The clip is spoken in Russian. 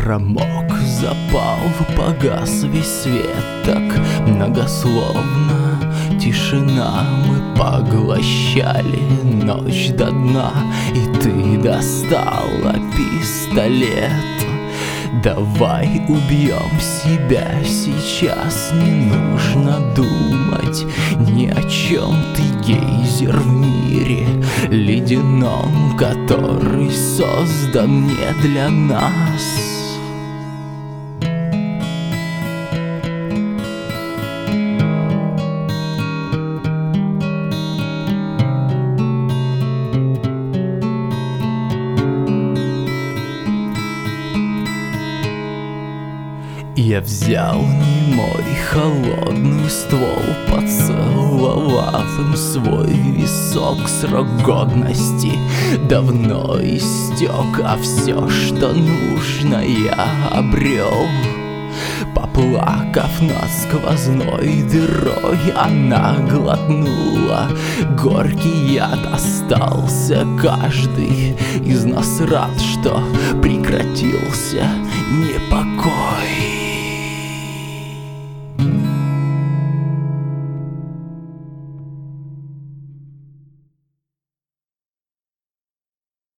промок, запал, погас весь свет. Так многословно тишина, мы поглощали ночь до дна. И ты достала пистолет. Давай убьем себя сейчас, не нужно думать ни о чем. Ты гейзер в мире ледяном, который создан не для нас. Я взял немой холодный ствол, поцеловав им свой висок. Срок годности давно истек, а все, что нужно, я обрел. Поплакав над сквозной дырой, она глотнула горький яд. Остался каждый из нас рад, что прекратился непокой.